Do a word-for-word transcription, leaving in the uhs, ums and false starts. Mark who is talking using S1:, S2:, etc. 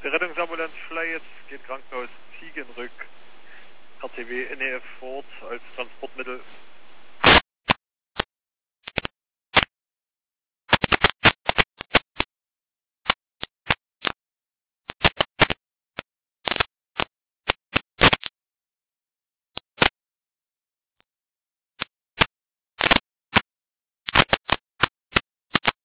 S1: Der Rettungsambulanz Schleiz geht Krankenhaus Ziegenrück, R T W N E F Ford als Transportmittel